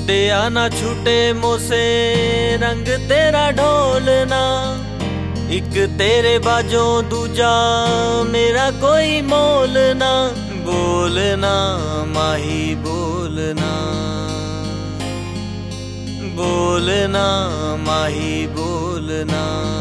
दिया ना छूटे मुझसे रंग तेरा ढोलना, एक तेरे बाजों दूजा मेरा कोई मोल ना। बोलना माही बोलना, बोलना माही बोलना।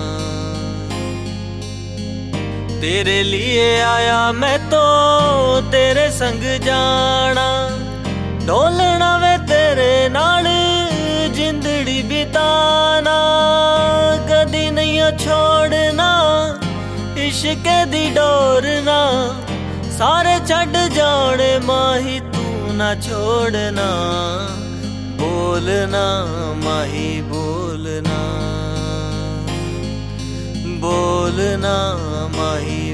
तेरे लिए आया मैं तो तेरे संग जाना, ढोलना वे तेरे नाल जिंदड़ी बिताना। कदी नहीं छोड़ना इश्क दी डोरना, सारे छड़ जाने माही तू ना छोड़ना। बोलना माही बोलना, बोलना माही